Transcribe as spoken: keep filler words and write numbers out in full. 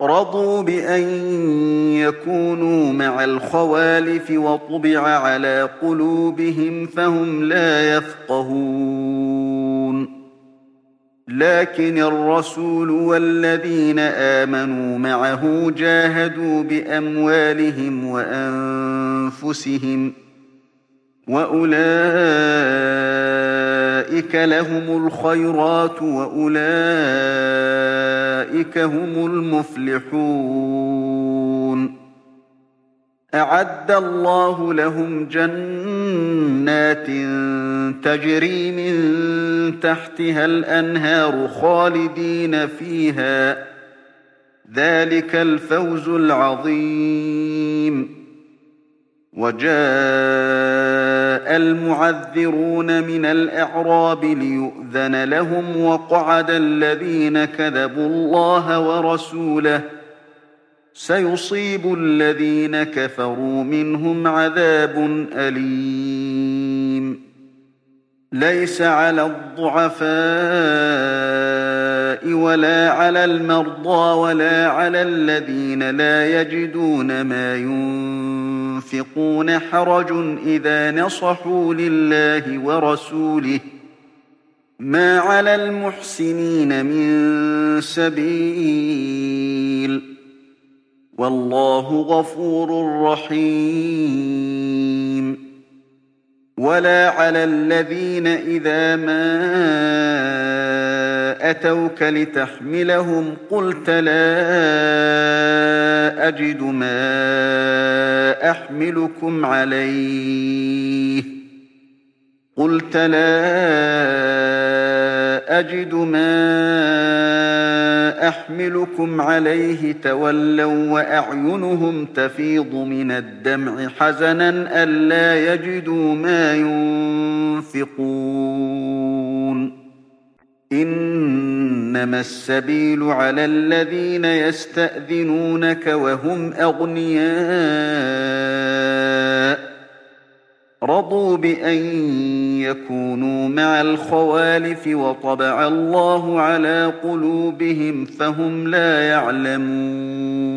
رضوا بأن يكونوا مع الخوالف وطبع على قلوبهم فهم لا يفقهون لكن الرسول والذين آمنوا معه جاهدوا بأموالهم وأنفسهم وأولئك لهم الخيرات وأولئك هم المفلحون أعد الله لهم جنات تجري من تحتها الأنهار خالدين فيها ذلك الفوز العظيم وجاء المعذرون من الأعراب ليؤذن لهم وقعد الذين كذبوا الله ورسوله سيصيب الذين كفروا منهم عذاب أليم ليس على الضعفاء ولا على المرضى ولا على الذين لا يجدون ما ينفقون حرج إذا نصحوا لله ورسوله ما على المحسنين من سبيل والله غفور رحيم ولا على الذين إذا ما أتوك لتحملهم قلت لا أجد ما أحملكم عليه قلت لا أجد ما أحملكم عليه تولوا وأعينهم تفيض من الدمع حزنا ألا يجدوا ما ينفقون إنما السبيل على الذين يستأذنونك وهم أغنياء رضوا بأن يكونوا مع الخوالف وطبع الله على قلوبهم فهم لا يعلمون